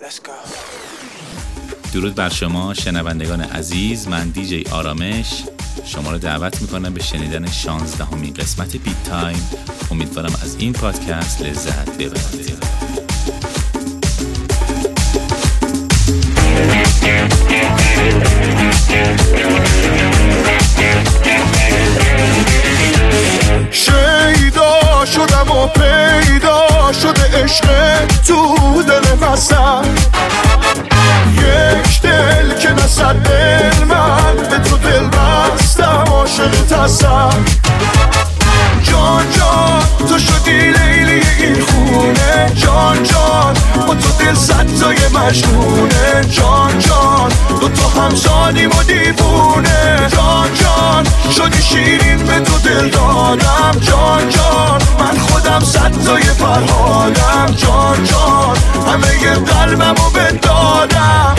درود بر شما شنوندگان عزیز، من دیجی آرامش شما رو دعوت میکنم به شنیدن 16مین قسمت بیت تایم. امیدوارم از این پادکست لذت ببرید. شیدا شدم و پیدا شده عشق تو دل قصر، یک دل که نصد دل من به تو دل بستم عاشق تصر. جان جان تو شدی لیلی این خونه، جان جان با تو دل صد تای مجنونه، جان جان تو همزادیم و دیوونه، جان جان شدی شیرین به تو دل دادم، جان جان من خودم صد تای فرهادم، جان جان همه ی قلبم رو بدادم.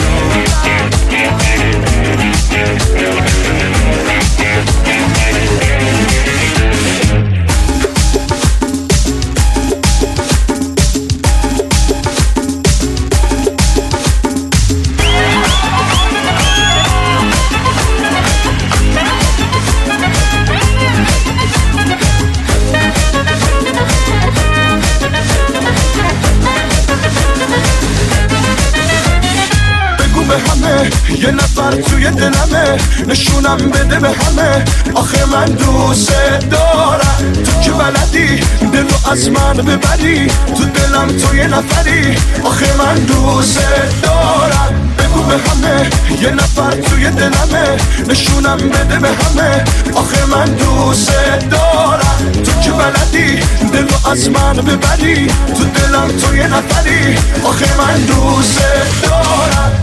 یه نفر توی دلمه، نشونم بده به همه، آخه من دوست دارم. تو که بلدی دل رو از من ببری، تو دلم تو یه نفری، آخه من دوست دارم. بگو به همه یه نفر توی دلمه، نشونم بده به همه، آخه من دوست دارم. تو که بلدی دل رو از من ببری، تو دلم تو یه نفری، آخه من دوست دارم.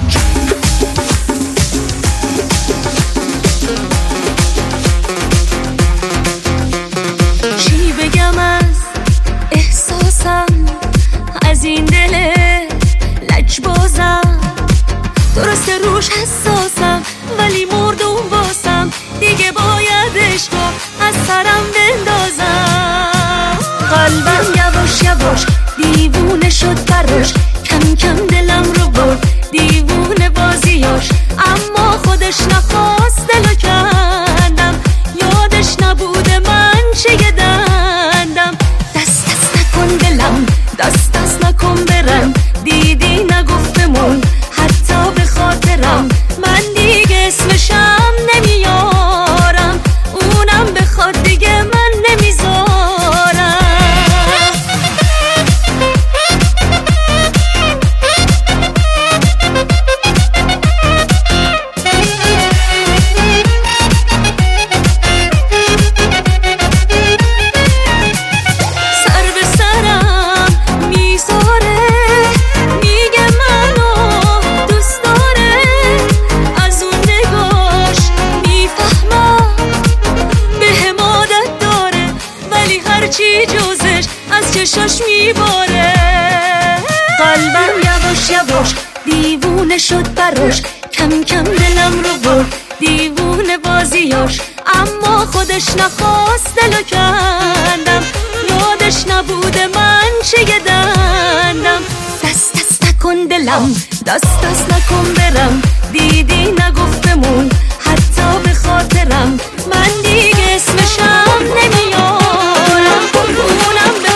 از این دل لجبازم، درسته روش حساسم ولی مردم باسم، دیگه باید عشقو از سرم بندازم. قلبم یواش یواش دیوونه شد براش، کم کم دلم رو برد دیوونه بازیاش، اما خودش نخواست دلو کندم، یادش نبوده من چه دندم. دست دست نکن دلم، دست دست نکن برم، دیدی نگفت بمون حتی به خاطرم، من دیگه اسمشم نمیارم، اونم بخواد دیگه من نمیذارم. چشاش میباره، قلبم یواش یواش دیوونه شد براش، کم کم دلم رو برد دیوونه بازیاش، اما خودش نخواست دلو کندم، یادش نبوده من چه دندم. دست دست نکن دلم، دست دست نکن برم، دیدی نگفت بمون حتی به خاطرم، من دیگه اسمشم نمیارم، اونم به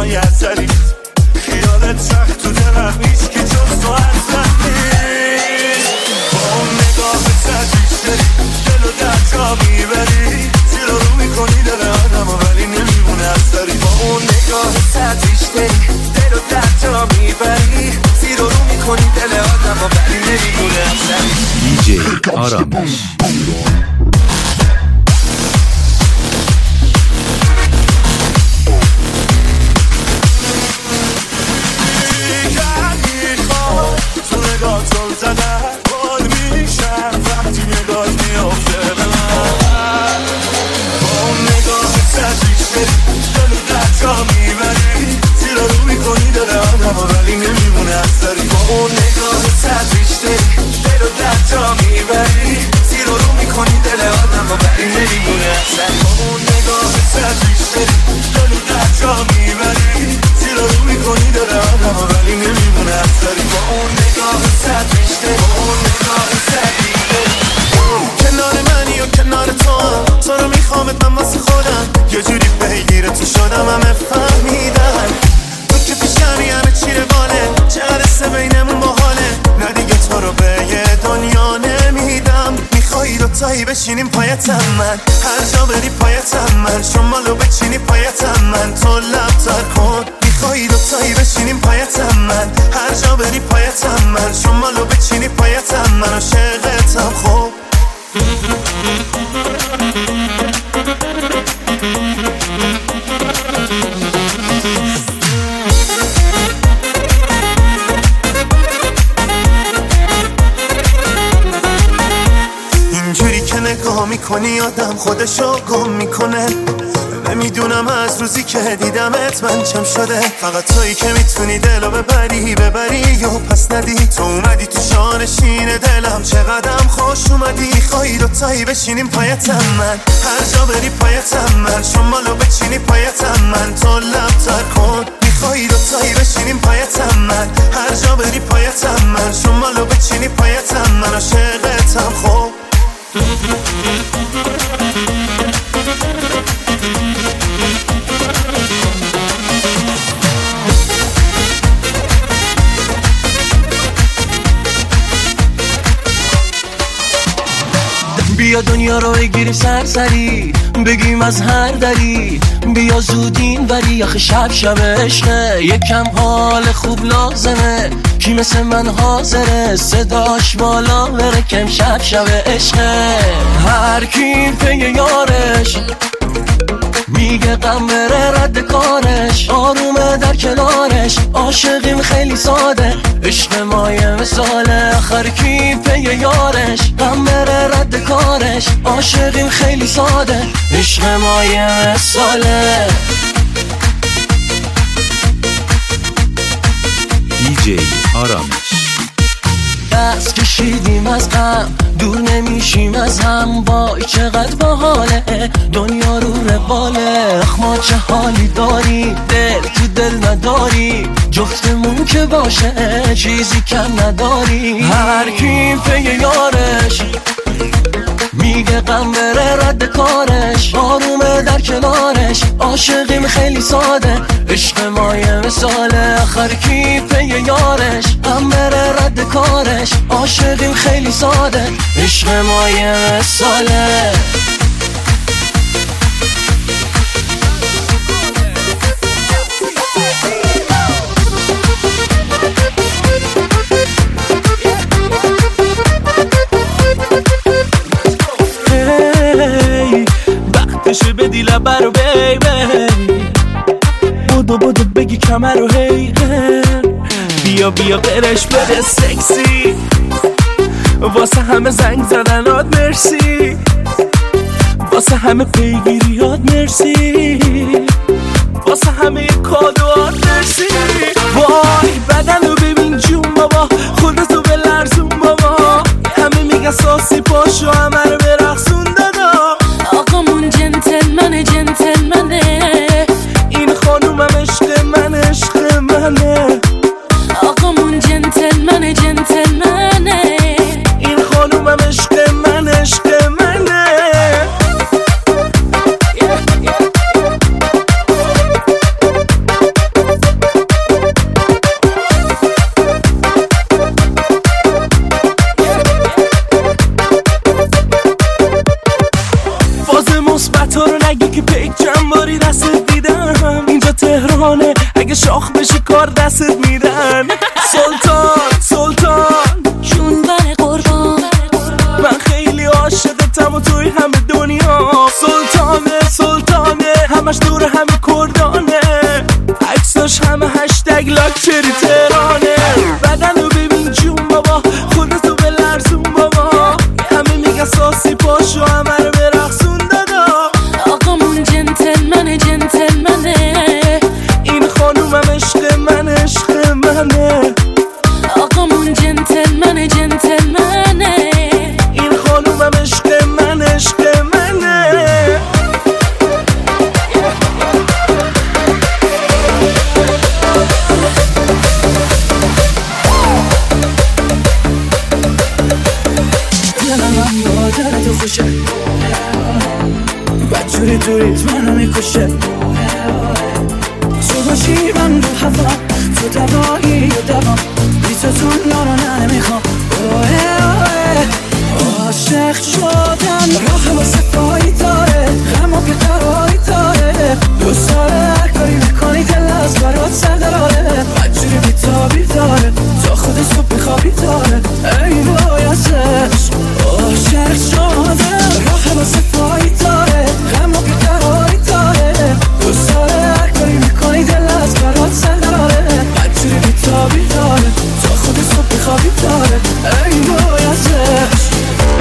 باید سری خیالت سخت تو دلم نیست که جز تو اصلا نیست با اون نگاه سرزیش داری دل و در جا میبری زیر رو میکنی دل آدم ولی نمیمونه از داری با اون نگاه سرزیش داری دل و در جا میبری زیر رو میکنی دل آدم ولی نمیمونه از داری دیجی آرامش نگاهتون زدن بال میشم وقتی نگاهت میافته به من با اون نگاه سرزیش داری دل و در جا میبری زیر رو میکنی دل آدم ولی نمیمونه از داری با اون نگاه سرزیش داری دل و در جا میبری زیر رو میکنی دل آدم ولی نمیمونه از داری با اون نگاه سرزیش داری دل و در جا میبری زیر رو میکنی دل آدم ولی نمیمونه از داری با اون نگاه سرزیش داری با اون نگاه سرزیش داری کنار منی و کنار تو رو میخوامت من واسه خودم یه جوری پیگیر تو شدم همه فهمیدن تو که پیشمی همه چیره باله چقدر سه بینمون باحاله نه دیگه تو رو به یه دنیا نمیدم میخوایی دوتایی بشینیم پایتم من هر جا بری پایتم من شمالو بچینی پایتم من تو لب تر کن میخوایی دوتایی بشینیم پایتم من هر جا بری پایتم من شمالو بچینی پایتم من عاشقتم خوب اینجوری که نگاه میکنی آدم خودشو گم میکنه نمیدونم از روزی که دیدمت من چم شده فقط تویی که میتونی دلو ببری یا پس ندی تو اومدی تو شانشین دلم چقدرم خوش اومدی خواهی دوتایی بشینیم پایتم من هر جا بری پایتم من شمالو بچینی پایتم من تو لب تر کن میخوایی دوتایی بشینیم پایتم من هر جا بری پایتم من شمالو بچینی پایتم من عاشقتم خوب بیا دنیا رو بگیریم سرسری بگیم از هر دری بیا زودین وری آخه شب عشقه یکم حال خوب لازمه کی مثل من حاضره صداش بالا بره کم شب عشقه هر کی پی یارش میگه غم بره رد کارش آرومه در کنارش عاشقیم خیلی ساده عشق مایه مثاله آخر کی پی یارش غم بره رد کارش عاشقیم خیلی ساده عشق مایه مثاله دیجی آرامش دست کشیدیم از غم دور نمیشیم از هم وای چقدر باحاله دنیا رو رواله ما چه حالی داری دل تو دل نداری جفتمون که باشه چیزی کم نداری هر کی پی یارش میگه غم بره رد کارش آرومه در کنارش عاشقیم خیلی ساده عشق مایه مثاله آخر کی پی یارش غم بره رد کارش عاشقیم خیلی ساده عشق مایه مثاله وقتشه بدی لبه رو بیبی بودو بگی کمر رو هی بیا قرش بده سکسی واسه همه زنگ زدنات مرسی واسه همه پیگیریات مرسی واسه همه کادوات مرسی وای بدن رو ببین جون بابا خودتو به لرزون بابا همه میگن ساسی پاشو همه رو برقصون دادا آقامون جنتلمنه این خانومم عشق منه آقامون جنتلمنه این خانومم عشق منه اگه شاخ بشی کار دستت میدن. سلطان جون بر قربان، من خیلی عاشقتم و توی همه دنیا. سلطانه همش دور همه کردانه، عکساش همه هشتگ لاکچری تهرانه. بدنو ببین جون بابا، خودتو به لرزون بابا، همه میگن ساسی پاشو همه رو برقصون دادا. آقامون جنتلمنه این خانومم عشق منه. آقامون جنتلمنه این خانومم عشق منه. تو خوشه بدجوری توریت منو میکشه. تو باشی من رو هوا، تو دوایی و دوام، بی تو دنیا رو نمیخوام. عاشق شدن راه واسه پایی داره، غم و بیقراری داره، دوست داره هر کاری میکنی دل از برات سر داره. بدجوری بیتابی داره، تا خود صبح بخوابی داره. ای وای ازش عاشق شدن راه واسه پایی داره، غم و بیقراری داره، دوست داره هر کاری میکنی دل از برات سر داره. بدجوری بیتابی داره، تا خود صبح بخوابی داره. ای وای ازش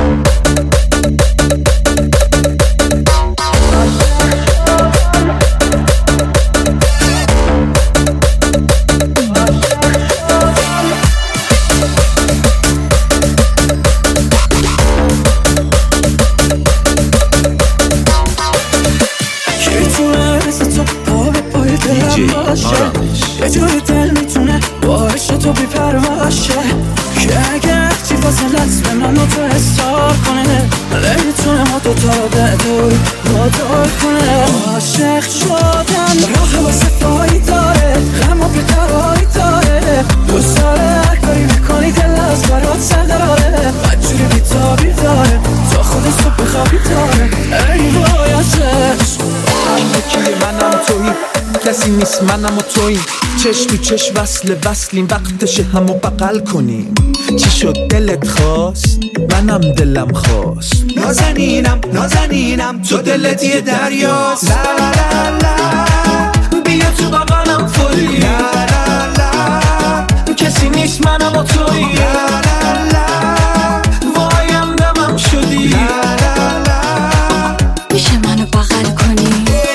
یه جوری دل میتونه باعث تو بی‌پرواشه، که اگه چی فاصلت به من و تو حساب کنه، نمیتونه ما دوتا رو به دور وادار کنه. عاشق شدن راه واسه پایی داره، غم و بیقراری داره، دوست داره هر کاری میکنی دل از برات سر داره. بدجوری بیتابی داره، تا خود صبح بخوابی داره. ای وای ازش یکی منم تویی، کسی نیست منم و تویی، چشم تو چشم وصلیم، وقتشه همو بغل کنیم. چی شد دلت خواست؟ منم دلم خواست. نازنینم تو دلت یه دریاست. لا لا لا بیا تو بغلم فوری. لا لا لا کسی نیست منم و تویی. لا لا لا وایم دمم شدی. لا لا لا میشه منو بغل کنی؟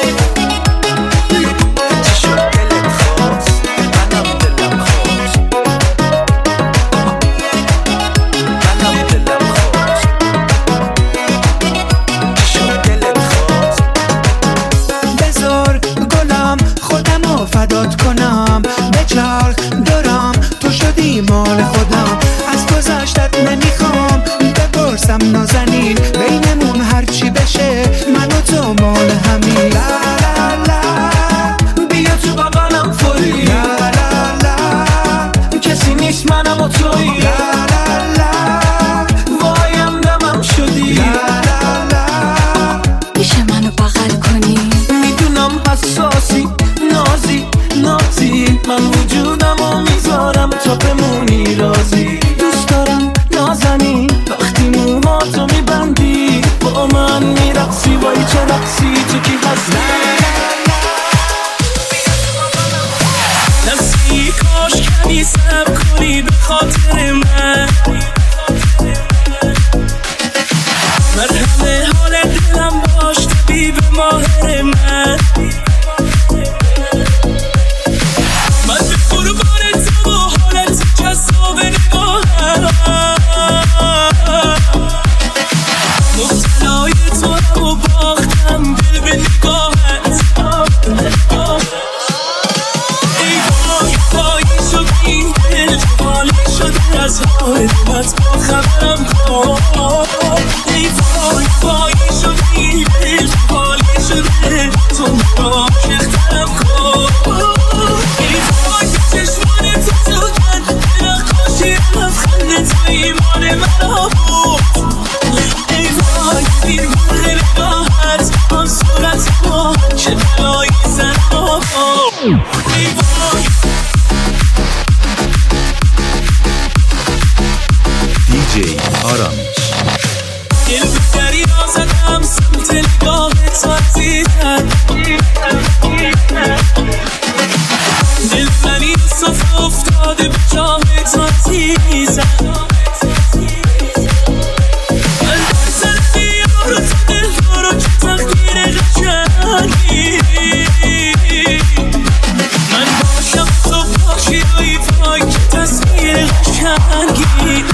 فدات کنم بچرخ دارم، تو شدی مال خودم، از گذشتت نمیخوام بپرسم نازنین، بینمون هرچی بشه من و تو مال همین. لا لا لا بیا تو بغلم فوری. لا لا لا کسی نیست منم و تویی. لا لا لا وایم دمم شدی. لا لا لا میشه منو بغل کنی؟ میدونم حساسی نازی، من وجودمو میذارم تا بمونی راضی. دوست دارم نازنین وقتی موهاتو میبندی، با من میرقصی. وای چه رقصی تو کی هستی؟ نسی کاش کمی صبر کنی به خاطر من، مرهم حال دلم باش طبیب ماهر من. من به قربان تو و حالت جذاب نگاهم، مبتلای تو هم و باختم دل به نگاهت. ای وای وای شد این دل، جوالی شده از حال دلت. دیجی آرامش. دل به دریا زدم سمت نگاهت عزیزم، دل منی صف افتاده به جاهت عزیزم، من در سر بیار تو دل دارو که تقدیر قشنگی، من باشم تو باشی ای وای که تصویر قشنگی.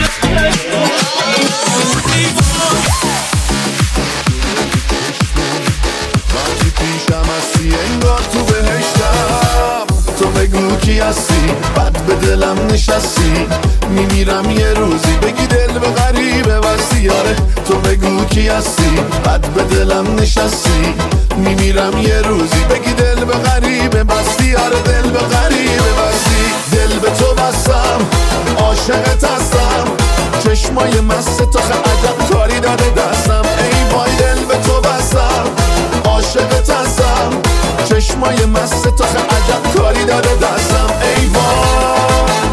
وقتی پیشم هستی انگار تو بهشتم، تو بگو کی هستی بد به دلم نشستی، میمیرم یه روزی بگی دل به غریبه بستی. آره تو بگو کی هستی بد به دلم نشستی، میمیرم یه روزی بگی دل به غریبه بستی. آره دل به غریبه بستی. دل به تو بستم عاشقت هستم، چشمای مست تو عجب کاری داده دستم. ای وای دل به تو بستم عاشقت هستم، چشمای مست تو عجب کاری داده دستم. ای وای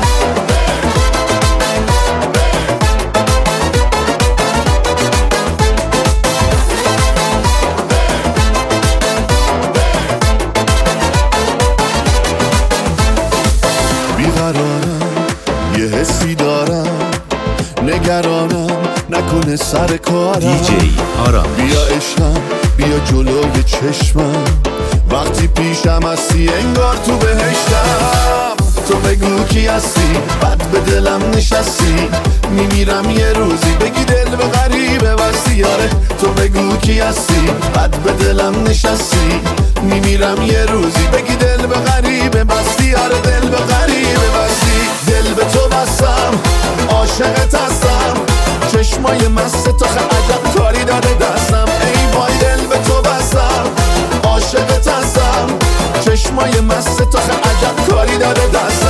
بیقرارم یه حسی دارم، نگرانم نکنه سر کارم. دیجی آرامش. بیا عشقم بیا جلوی چشمم، وقتی پیشم هستی انگار تو بهشتم. تو بگو کی هستی بد به دلم نشستی، میمیرم یه روزی بگی دل به غریبه بستی. آره تو بگو کی هستی بد به دلم نشستی، میمیرم یه روزی بگی دل به غریبه بستی. آره دل به غریبه بستی. دل به تو بستم عاشقت هستم، چشمای مست تو عجب کاری داده دستم. ای وای دل به تو بستم عاشقت هستم، چشمای مست تو عجب کاری داده دستم.